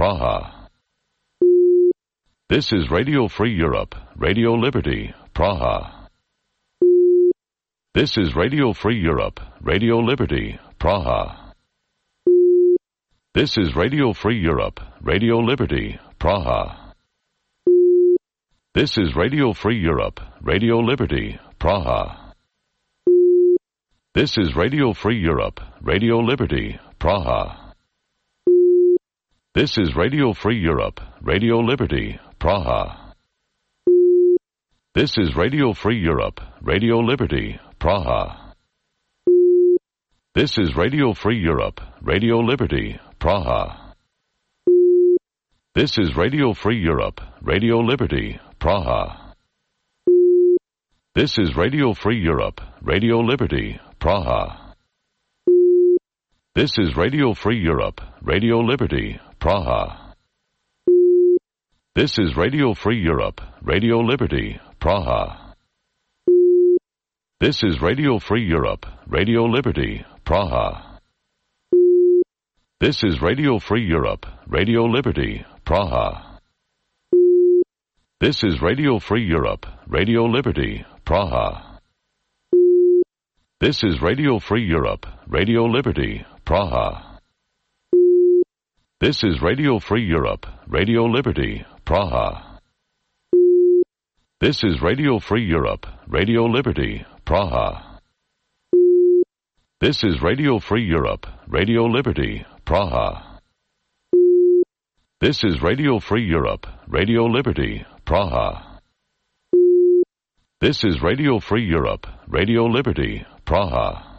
Praha. This is Radio Free Europe, Radio Liberty, Praha. This is Radio Free Europe, Radio Liberty, Praha. This is Radio Free Europe, Radio Liberty, Praha. This is Radio Free Europe, Radio Liberty, Praha. This is Radio Free Europe, Radio Liberty, Praha. This is Radio Free Europe, Radio Liberty, Praha. This is Radio Free Europe, Radio Liberty, Praha. This is Radio Free Europe, Radio Liberty, Praha. This is Radio Free Europe, Radio Liberty, Praha. This is Radio Free Europe, Radio Liberty, Praha. This is Radio Free Europe, Radio Liberty, Praha. This is Radio Free Europe, Radio Liberty, Praha. This is Radio Free Europe, Radio Liberty, Praha. This is Radio Free Europe, Radio Liberty, Praha. This is Radio Free Europe, Radio Liberty, Praha. This is Radio Free Europe, Radio Liberty, Praha. This is Radio Free Europe, Radio Liberty, Praha. This is Radio Free Europe, Radio Liberty, Praha. This is Radio Free Europe, Radio Liberty, Praha. This is Radio Free Europe, Radio Liberty, Praha. This is Radio Free Europe, Radio Liberty, Praha.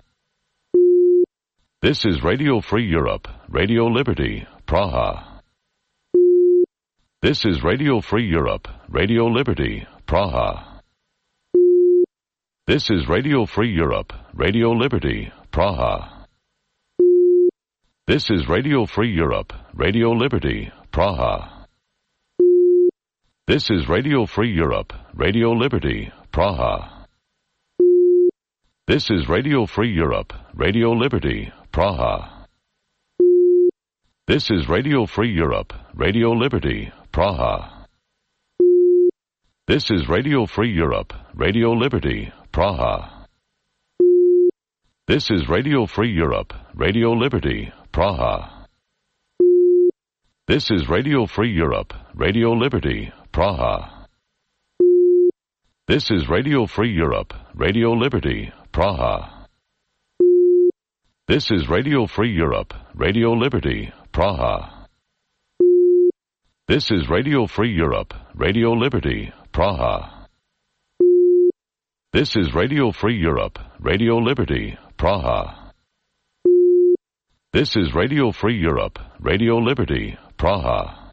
This is Radio Free Europe, Radio Liberty, Praha. This is Radio Free Europe, Radio Liberty, Praha. This is Radio Free Europe, Radio Liberty, Praha. This is Radio Free Europe, Radio Liberty, Praha. This is Radio Free Europe, Radio Liberty, Praha. This is Radio Free Europe, Radio Liberty, Praha. This is Radio Free Europe, Radio Liberty, Praha. This is Radio Free Europe, Radio Liberty, Praha. This is Radio Free Europe, Radio Liberty, Praha. This is Radio Free Europe, Radio Liberty, Praha. This is Radio Free Europe, Radio Liberty, Praha. This is Radio Free Europe, Radio Liberty, Praha. This is Radio Free Europe, Radio Liberty, Praha. This is Radio Free Europe, Radio Liberty, Praha. This is Radio Free Europe, Radio Liberty, Praha.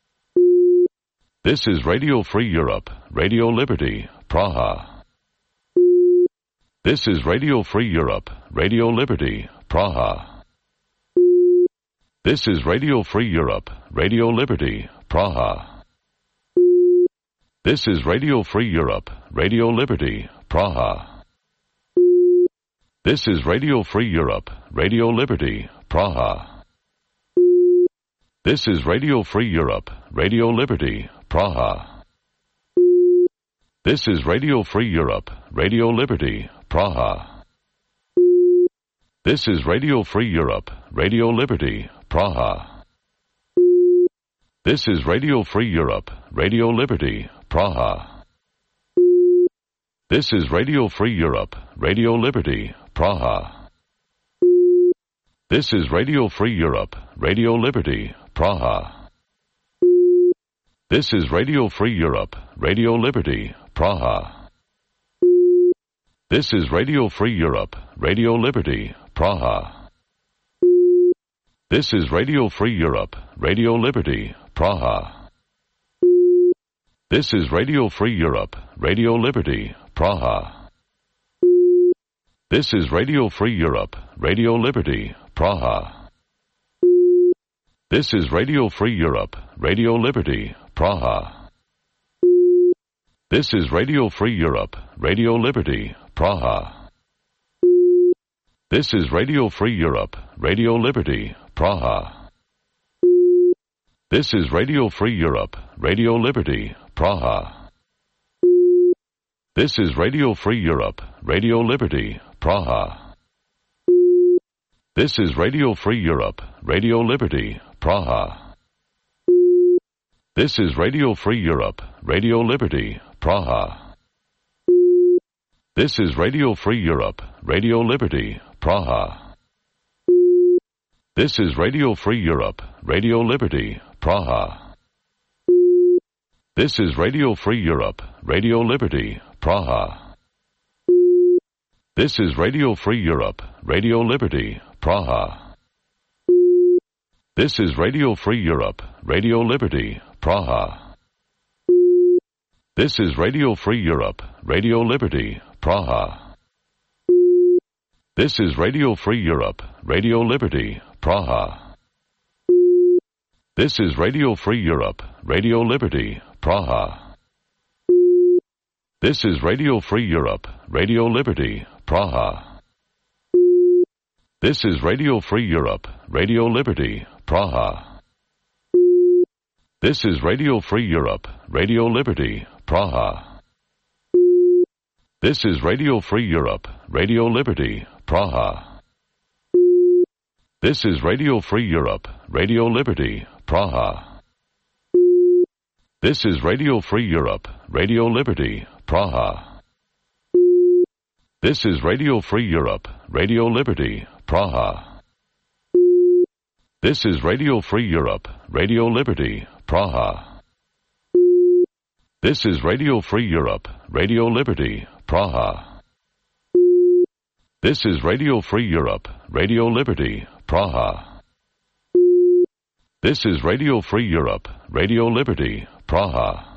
This is Radio Free Europe, Radio Liberty, Praha. This is Radio Free Europe, Radio Liberty, Praha. This is Radio Free Europe, Radio Liberty, Praha. This is Radio Free Europe, Radio Liberty, Praha. This is Radio Free Europe, Radio Liberty, Praha. This is Radio Free Europe, Radio Liberty, Praha. This is Radio Free Europe, Radio Liberty, Praha. This is Radio Free Europe, Radio Liberty, Praha. This is Radio Free Europe, Radio Liberty, Praha. This is Radio Free Europe, Radio Liberty, Praha. This is Radio Free Europe, Radio Liberty, Praha. This is Radio Free Europe, Radio Liberty, Praha. This is Radio Free Europe, Radio Liberty, Praha. This is Radio Free Europe, Radio Liberty, Praha. This is Radio Free Europe, Radio Liberty, Praha. This is Radio Free Europe, Radio Liberty, Praha. This is Radio Free Europe, Radio Liberty, Praha. This is Radio Free Europe, Radio Liberty, Praha. This is Radio Free Europe, Radio Liberty, Praha. This is Radio Free Europe, Radio Liberty, Praha. This is Radio Free Europe, Radio Liberty, Praha. This is Radio Free Europe, Radio Liberty, Praha. This is Radio Free Europe, Radio Liberty, Praha. This is Radio Free Europe, Radio Liberty, Praha. This is Radio Free Europe, Radio Liberty, Praha. This is Radio Free Europe, Radio Liberty, Praha. This is Radio Free Europe, Radio Liberty, Praha. This is Radio Free Europe, Radio Liberty, Praha. This is Radio Free Europe, Radio Liberty, Praha. This is Radio Free Europe, Radio Liberty, Praha. This is Radio Free Europe, Radio Liberty, Praha. This is Radio Free Europe, Radio Liberty, Praha. This is Radio Free Europe, Radio Liberty, Praha. This is Radio Free Europe, Radio Liberty, Praha. This is Radio Free Europe, Radio Liberty, Praha. This is Radio Free Europe, Radio Liberty, Praha. This is Radio Free Europe, Radio Liberty, Praha. This is Radio Free Europe, Radio Liberty, Praha. This is Radio Free Europe, Radio Liberty, Praha. This is Radio Free Europe, Radio Liberty, Praha. This is Radio Free Europe, Radio Liberty, Praha. This is Radio Free Europe, Radio Liberty, Praha.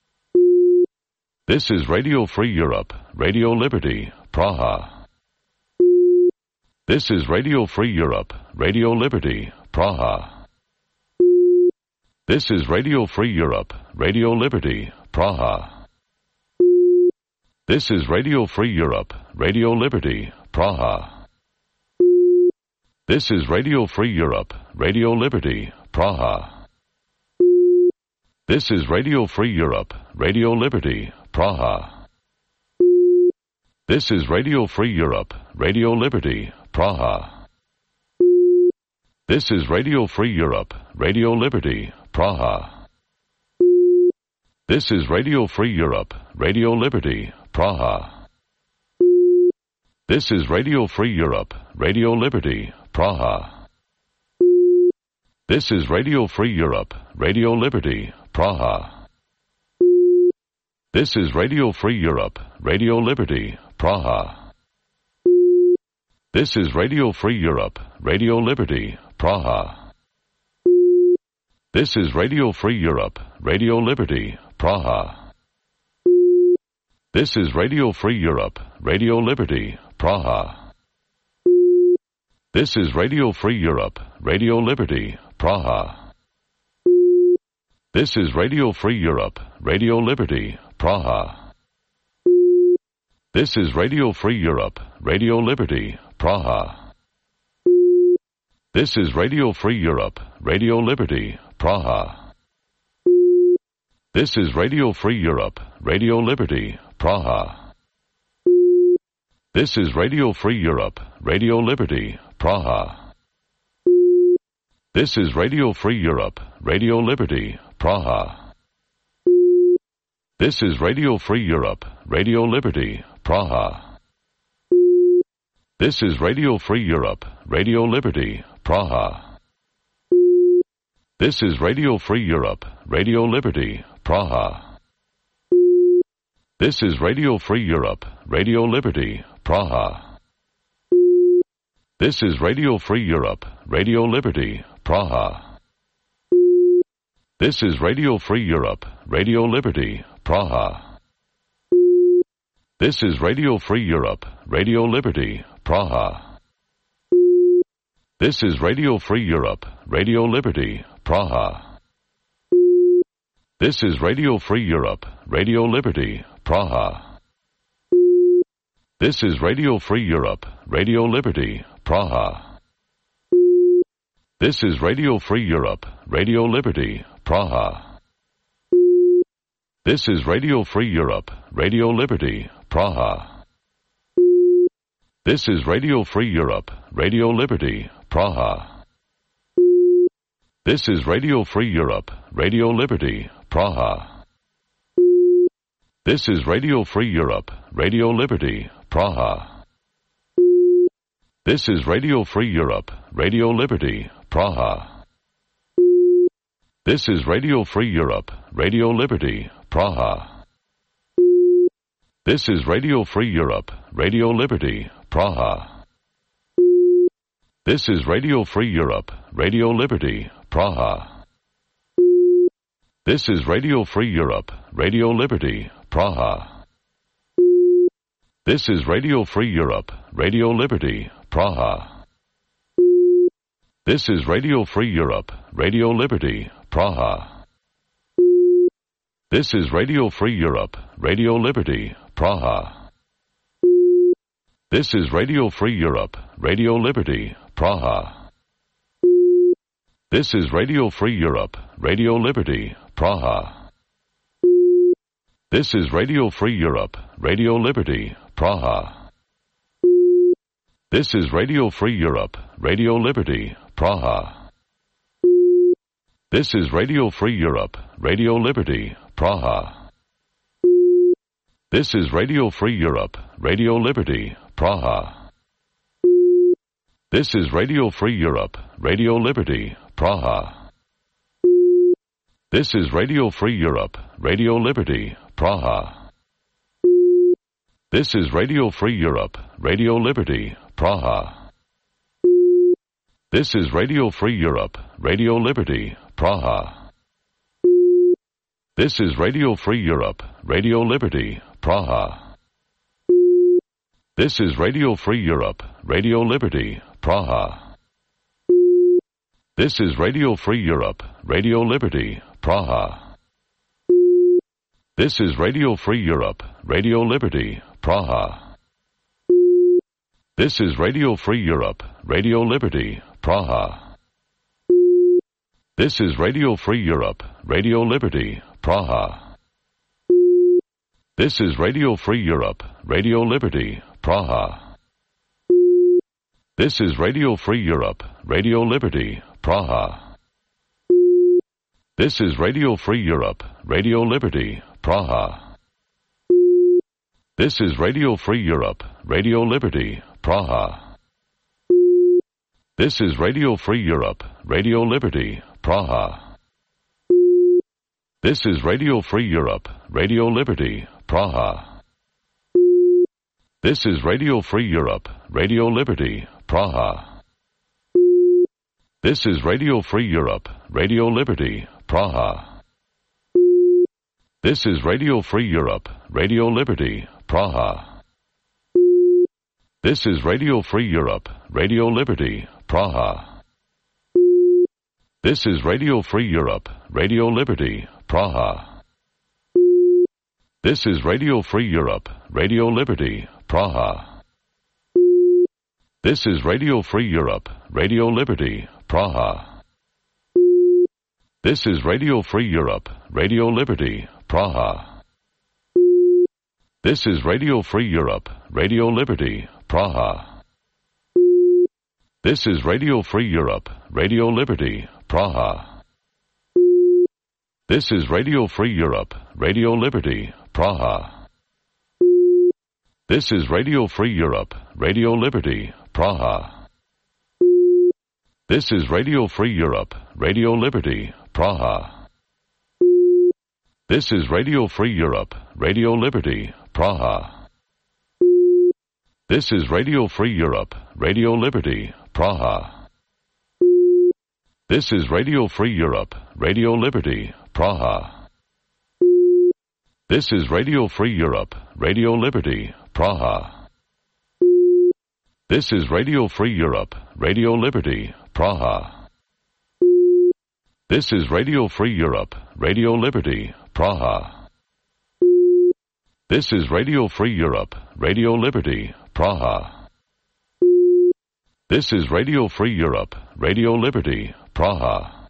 This is Radio Free Europe, Radio Liberty, Praha. This is Radio Free Europe, Radio Liberty, Praha. This is Radio Free Europe, Radio Liberty, Praha. This is Radio Free Europe, Radio Liberty, Praha. This is Radio Free Europe, Radio Liberty, Praha. This is Radio Free Europe, Radio Liberty, Praha. This is Radio Free Europe, Radio Liberty, Praha. This is Radio Free Europe, Radio Liberty, Praha. This is Radio Free Europe, Radio Liberty, Praha. This is Radio Free Europe, Radio Liberty, Praha. This is Radio Free Europe, Radio Liberty, Praha. This is Radio Free Europe, Radio Liberty, Praha. This is Radio Free Europe, Radio Liberty, Praha. This is Radio Free Europe, Radio Liberty, Praha. This is Radio Free Europe, Radio Liberty, Praha. This is Radio Free Europe, Radio Liberty, Praha. This is Radio Free Europe, Radio Liberty, Praha. This is Radio Free Europe, Radio Liberty, Praha. This is Radio Free Europe, Radio Liberty, Praha. This is Radio Free Europe, Radio Liberty, Praha. This is Radio Free Europe, Radio Liberty, Praha. This is Radio Free Europe, Radio Liberty, Praha. This is Radio Free Europe, Radio Liberty, Praha. This is Radio Free Europe, Radio Liberty, Praha. This is Radio Free Europe, Radio Liberty, Praha. This is Radio Free Europe, Radio Liberty, Praha. This is Radio Free Europe, Radio Liberty, Praha. This is Radio Free Europe, Radio Liberty, Praha. This is Radio Free Europe, Radio Liberty, Praha. This is Radio Free Europe, Radio Liberty, Praha. This is Radio Free Europe, Radio Liberty, Praha. This is Radio Free Europe, Radio Liberty, Praha. This is Radio Free Europe, Radio Liberty, Praha. This is Radio Free Europe, Radio Liberty, Praha. This is Radio Free Europe, Radio Liberty, Praha. This is Radio Free Europe, Radio Liberty, Praha. This is Radio Free Europe, Radio Liberty, Praha. This is Radio Free Europe, Radio Liberty, Praha. This is Radio Free Europe, Radio Liberty, Praha. This is Radio Free Europe, Radio Liberty, Praha. This is Radio Free Europe, Radio Liberty, Praha. This is Radio Free Europe, Radio Liberty, Praha. This is Radio Free Europe, Radio Liberty, Praha. This is Radio Free Europe, Radio Liberty, Praha. This is Radio Free Europe, Radio Liberty, Praha. This is Radio Free Europe, Radio Liberty, Praha. This is Radio Free Europe, Radio Liberty, Praha. This is Radio Free Europe, Radio Liberty, Praha. This is Radio Free Europe, Radio Liberty, Praha. This is Radio Free Europe, Radio Liberty, Praha. This is Radio Free Europe, Radio Liberty, Praha. This is Radio Free Europe, Radio Liberty, Praha. This is Radio Free Europe, Radio Liberty, Praha. This is Radio Free Europe, Radio Liberty, Praha. This is Radio Free Europe, Radio Liberty, Praha. This is Radio Free Europe, Radio Liberty, Praha. This is Radio Free Europe, Radio Liberty, Praha. This is Radio Free Europe, Radio Liberty, Praha. This is Radio Free Europe, Radio Liberty, Praha. This is Radio Free Europe, Radio Liberty, Praha. This is Radio Free Europe, Radio Liberty, Praha. This is Radio Free Europe, Radio Liberty, Praha. This is Radio Free Europe, Radio Liberty, Praha. This is Radio Free Europe, Radio Liberty, Praha. This is Radio Free Europe, Radio Liberty, Praha. This is Radio Free Europe, Radio Liberty, Praha. This is Radio Free Europe, Radio Liberty, Praha. This is Radio Free Europe, Radio Liberty, Praha. This is Radio Free Europe, Radio Liberty, Praha. This is Radio Free Europe, Radio Liberty, Praha. This is Radio Free Europe, Radio Liberty, Praha. This is Radio Free Europe, Radio Liberty, Praha. This is Radio Free Europe, Radio Liberty, Praha. This is Radio Free Europe, Radio Liberty, Praha. This is Radio Free Europe, Radio Liberty, Praha. This is Radio Free Europe, Radio Liberty, Praha. This is Radio Free Europe, Radio Liberty, Praha. This is Radio Free Europe, Radio Liberty, Praha. This is Radio Free Europe, Radio Liberty, Praha. This is Radio Free Europe, Radio Liberty, Praha. This is Radio Free Europe, Radio Liberty, Praha. This is Radio Free Europe, Radio Liberty, Praha. This is Radio Free Europe, Radio Liberty, Praha. This is Radio Free Europe, Radio Liberty, Praha. This is Radio Free Europe, Radio Liberty, Praha. This is Radio Free Europe, Radio Liberty, Praha. This is Radio Free Europe, Radio Liberty, Praha. This is Radio Free Europe, Radio Liberty, Praha.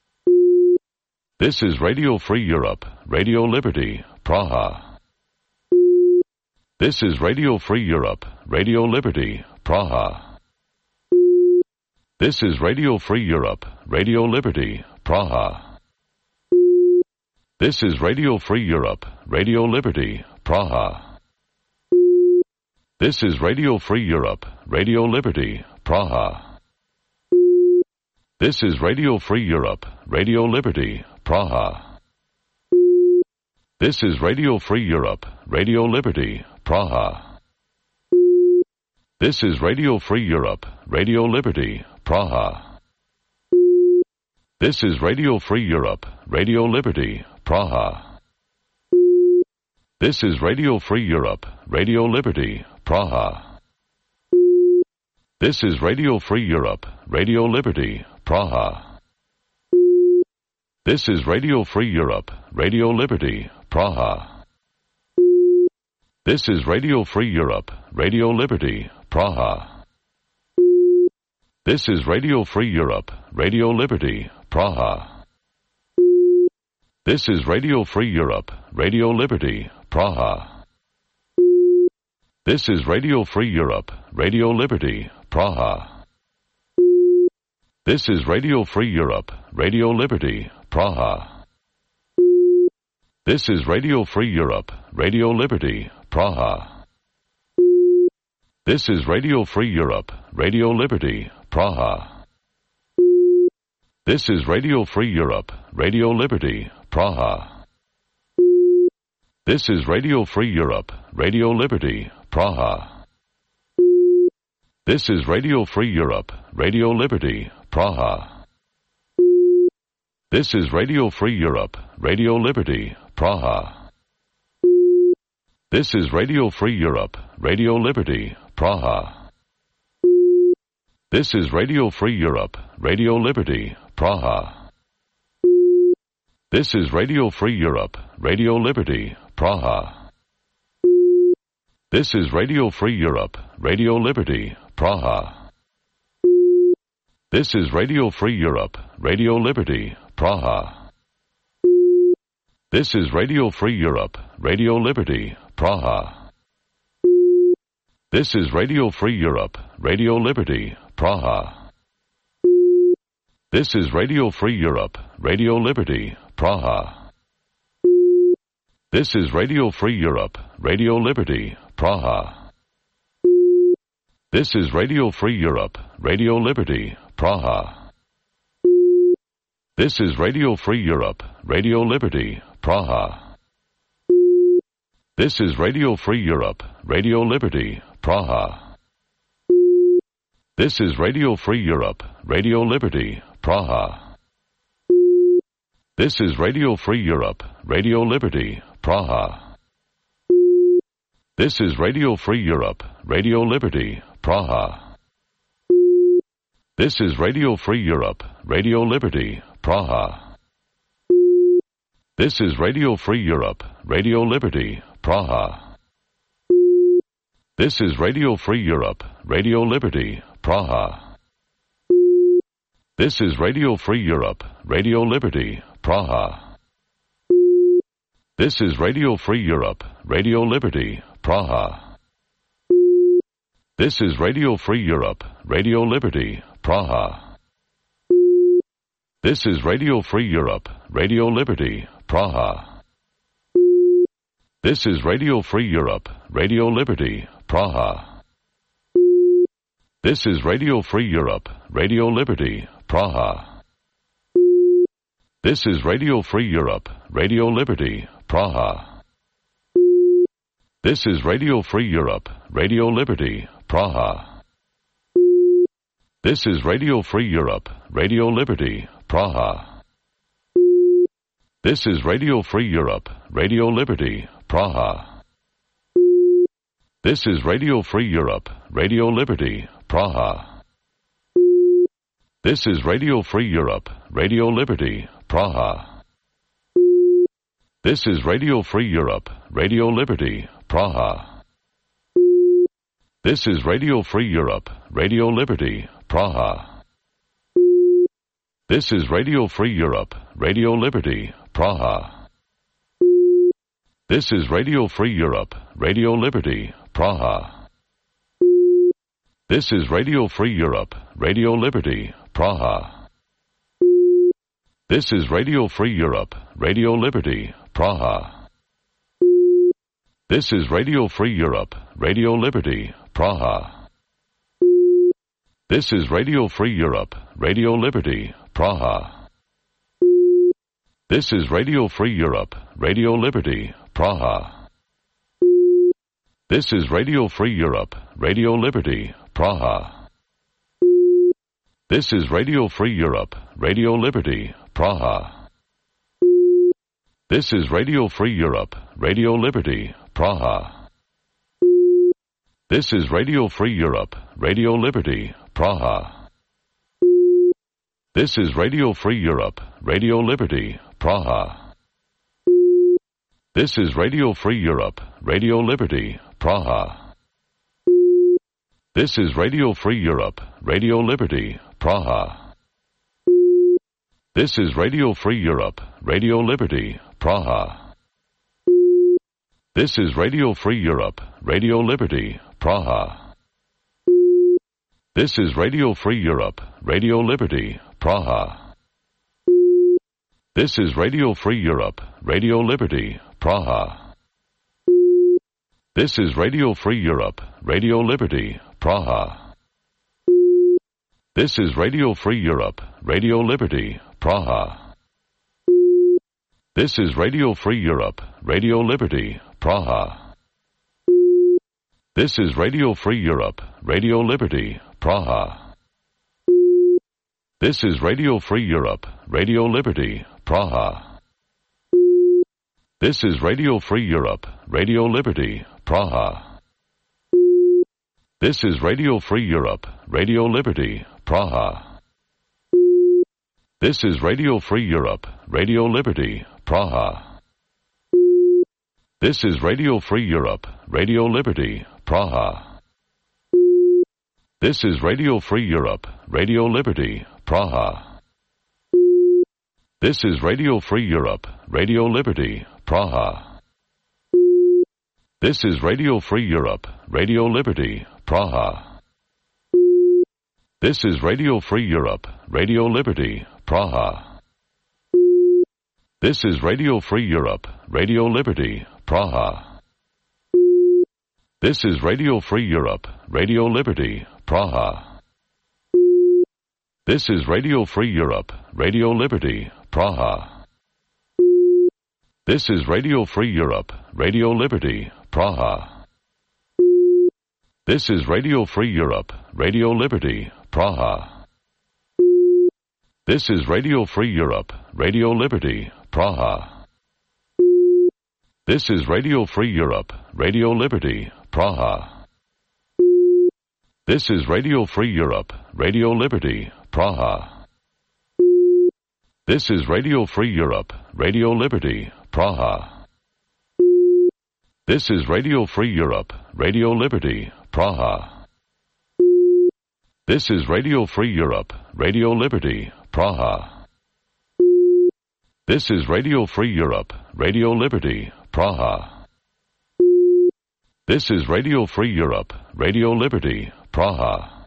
This is Radio Free Europe, Radio Liberty, Praha. This is Radio Free Europe, Radio Liberty, Praha. This is Radio Free Europe, Radio Liberty, Praha. This is Radio Free Europe, Radio Liberty, Praha. This is Radio Free Europe, Radio Liberty, Praha. This is Radio Free Europe, Radio Liberty, Praha. This is Radio Free Europe, Radio Liberty, Praha. This is Radio Free Europe, Radio Liberty, Praha. This is Radio Free Europe, Radio Liberty, Praha. This is Radio Free Europe, Radio Liberty, Praha. This is Radio Free Europe, Radio Liberty, Praha. This is Radio Free Europe, Radio Liberty, Praha. This is Radio Free Europe, Radio Liberty, Praha. This is Radio Free Europe, Radio Liberty, Praha. This is Radio Free Europe, Radio Liberty, Praha. This is Radio Free Europe, Radio Liberty, Praha. This is Radio Free Europe, Radio Liberty, Praha. This is Radio Free Europe, Radio Liberty, Praha. This is Radio Free Europe, Radio Liberty, Praha. This is Radio Free Europe, Radio Liberty, Praha. This is Radio Free Europe, Radio Liberty, Praha. This is Radio Free Europe, Radio Liberty, Praha. This is Radio Free Europe, Radio Liberty, Praha. This is Radio Free Europe, Radio Liberty, Praha. This is Radio Free Europe, Radio Liberty, Praha. This is Radio Free Europe, Radio Liberty, Praha. This is Radio Free Europe, Radio Liberty, Praha. This is Radio Free Europe, Radio Liberty, Praha. This is Radio Free Europe, Radio Liberty, Praha. This is Radio Free Europe, Radio Liberty, Praha. This is Radio Free Europe, Radio Liberty, Praha. This is Radio Free Europe, Radio Liberty, Praha. This is Radio Free Europe, Radio Liberty, Praha. This is Radio Free Europe, Radio Liberty, Praha. This is Radio Free Europe, Radio Liberty, Praha. This is Radio Free Europe, Radio Liberty, Praha. This is Radio Free Europe, Radio Liberty, Praha. This is Radio Free Europe, Radio Liberty, Praha. This is Radio Free Europe, Radio Liberty, Praha. This is Radio Free Europe, Radio Liberty, Praha. This is Radio Free Europe, Radio Liberty, Praha. This is Radio Free Europe, Radio Liberty, Praha. This is Radio Free Europe, Radio Liberty, Praha. This is Radio Free Europe, Radio Liberty, Praha. This is Radio Free Europe, Radio Liberty, Praha. This is Radio Free Europe, Radio Liberty, Praha. This is Radio Free Europe, Radio Liberty, Praha. This is Radio Free Europe, Radio Liberty, Praha. This is Radio Free Europe, Radio Liberty, Praha. This is Radio Free Europe, Radio Liberty, Praha. This is Radio Free Europe, Radio Liberty, Praha. This is Radio Free Europe, Radio Liberty, Praha. This is Radio Free Europe, Radio Liberty, Praha. This is Radio Free Europe, Radio Liberty, Praha. This is Radio Free Europe, Radio Liberty, Praha. This is Radio Free Europe, Radio Liberty, Praha. This is Radio Free Europe, Radio Liberty, Praha. This is Radio Free Europe, Radio Liberty, Praha. This is Radio Free Europe, Radio Liberty, Praha. This is Radio Free Europe, Radio Liberty, Praha. This is Radio Free Europe, Radio Liberty, Praha. This is Radio Free Europe, Radio Liberty, Praha. This is Radio Free Europe, Radio Liberty, Praha. This is Radio Free Europe, Radio Liberty, Praha. This is Radio Free Europe, Radio Liberty, Praha. This is Radio Free Europe, Radio Liberty, Praha. This is Radio Free Europe, Radio Liberty, Praha. This is Radio Free Europe, Radio Liberty, Praha. This is Radio Free Europe, Radio Liberty, Praha. This is Radio Free Europe, Radio Liberty, Praha. This is Radio Free Europe, Radio Liberty, Praha. This is Radio Free Europe, Radio Liberty, Praha. This is Radio Free Europe, Radio Liberty, Praha. This is Radio Free Europe, Radio Liberty, Praha. This is Radio Free Europe, Radio Liberty, Praha. This is Radio Free Europe, Radio Liberty, Praha. This is Radio Free Europe, Radio Liberty, Praha. This is Radio Free Europe, Radio Liberty, Praha. This is Radio Free Europe, Radio Liberty, Praha. This is Radio Free Europe, Radio Liberty, Praha. This is Radio Free Europe, Radio Liberty, Praha. This is Radio Free Europe, Radio Liberty, Praha. This is Radio Free Europe, Radio Liberty, Praha. This is Radio Free Europe, Radio Liberty, Praha. This is Radio Free Europe, Radio Liberty, Praha. This is Radio Free Europe, Radio Liberty, Praha. This is Radio Free Europe, Radio Liberty, Praha. This is Radio Free Europe, Radio Liberty, Praha. This is Radio Free Europe, Radio Liberty, Praha. This is Radio Free Europe, Radio Liberty, Praha. This is Radio Free Europe, Radio Liberty, Praha. This is Radio Free Europe, Radio Liberty, Praha. This is Radio Free Europe, Radio Liberty, Praha. This is Radio Free Europe, Radio Liberty, Praha. This is Radio Free Europe, Radio Liberty, Praha. This is Radio Free Europe, Radio Liberty, Praha. This is Radio Free Europe, Radio Liberty, Praha. This is Radio Free Europe, Radio Liberty, Praha. This is Radio Free Europe, Radio Liberty, Praha.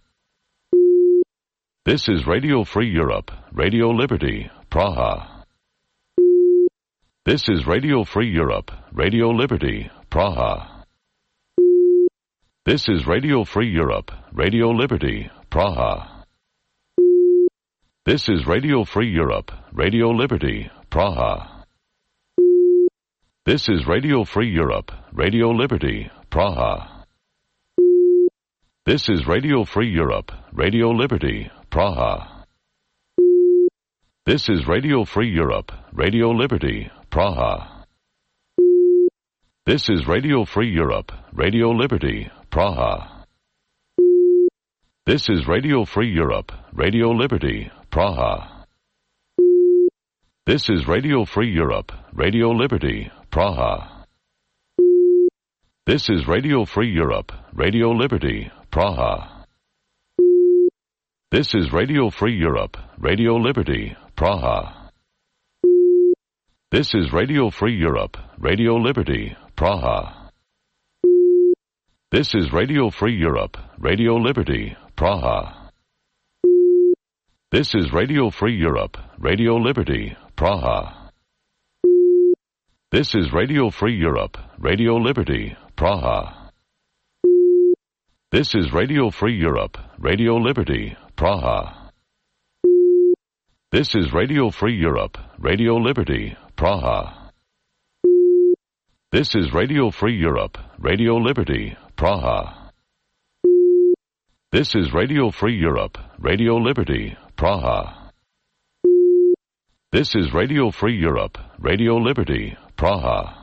This is Radio Free Europe, Radio Liberty, Praha. This is Radio Free Europe, Radio Liberty, Praha. This is Radio Free Europe, Radio Liberty, Praha. This is Radio Free Europe, Radio Liberty, Praha. This is Radio Free Europe, Radio Liberty, Praha. This is Radio Free Europe, Radio Liberty, Praha. This is Radio Free Europe, Radio Liberty, Praha. This is Radio Free Europe, Radio Liberty, Praha. This is Radio Free Europe, Radio Liberty, Praha. This is Radio Free Europe, Radio Liberty, Praha. This is Radio Free Europe, Radio Liberty, Praha. This is Radio Free Europe, Radio Liberty, Praha. This is Radio Free Europe, Radio Liberty, Praha. This is Radio Free Europe, Radio Liberty, Praha. This is Radio Free Europe, Radio Liberty, Praha. This is Radio Free Europe, Radio Liberty, Praha. This is Radio Free Europe, Radio Liberty, Praha. This is Radio Free Europe, Radio Liberty, Praha. This is Radio Free Europe, Radio Liberty, Praha. This is Radio Free Europe, Radio Liberty, Praha. This is Radio Free Europe, Radio Liberty, Praha.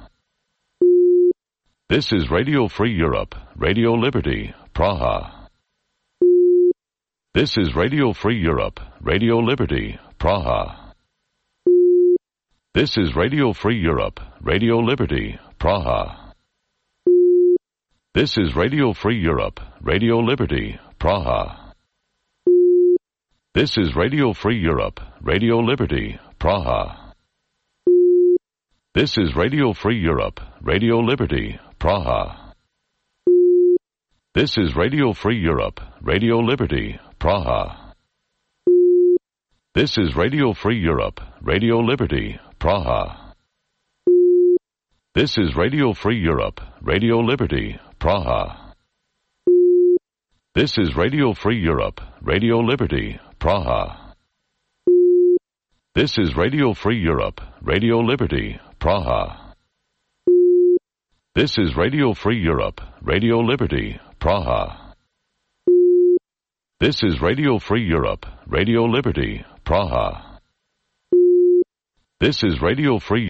This is Radio Free Europe, Radio Liberty, Praha. This is Radio Free Europe, Radio Liberty, Praha. This is Radio Free Europe, Radio Liberty, Praha. This is Radio Free Europe, Radio Liberty, Praha. This is Radio Free Europe, Radio Liberty, Praha. This is Radio Free Europe, Radio Liberty, Praha. This is Radio Free Europe, Radio Liberty, Praha. This is Radio Free Europe, Radio Liberty, Praha. This is Radio Free Europe, Radio Liberty, Praha. This is Radio Free Europe, Radio Liberty, Praha. This is Radio Free Europe, Radio Liberty, Praha. This is Radio Free Europe, Radio Liberty, Praha. This is Radio Free Europe, Radio Liberty, Praha. This is Radio Free